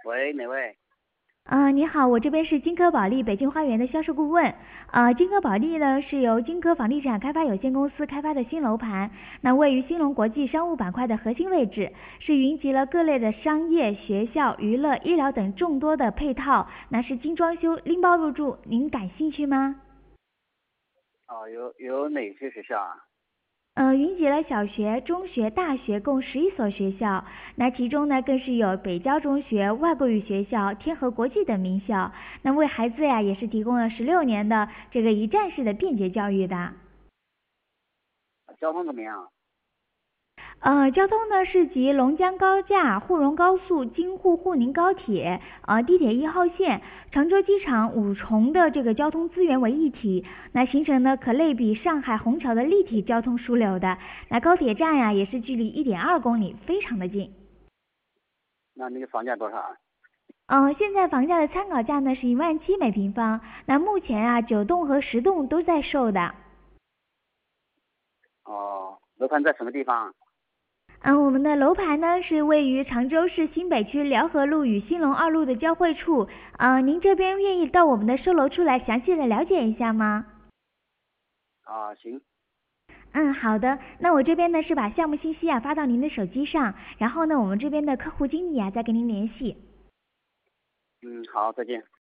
喂，哪位？ 你好，我这边是金科保利北京花园的销售顾问。金科保利呢是由金科房地产开发有限公司开发的新楼盘，那位于兴隆国际商务板块的核心位置，是云集了各类的商业、学校、娱乐、医疗等众多的配套，那是精装修拎包入住，您感兴趣吗？ 哦，有哪些学校啊？ 云集了小学、中学、大学共11所学校，那其中呢更是有北交中学、外国语学校、天河国际等名校，那为孩子呀也是提供了16年的这个一站式的便捷教育的。 交通怎么样？ 交通呢是集龙江高架、沪蓉高速、京沪沪宁高铁、地铁1号线、常州机场五重的这个交通资源为一体，那形成呢可类比上海虹桥的立体交通枢纽的。那高铁站呀也是距离1.2公里，非常的近。 那个房价多少啊？ 现在房价的参考价呢是17000每平方，那目前啊9栋和10栋都在售的。 哦，楼盘在什么地方？ 我们的楼盘呢是位于常州市新北区辽河路与兴隆2路的交汇处。您这边愿意到我们的售楼处来详细的了解一下吗？ 啊，行。 好的，那我这边呢是把项目信息啊发到您的手机上，然后呢我们这边的客户经理啊再跟您联系。 嗯，好，再见。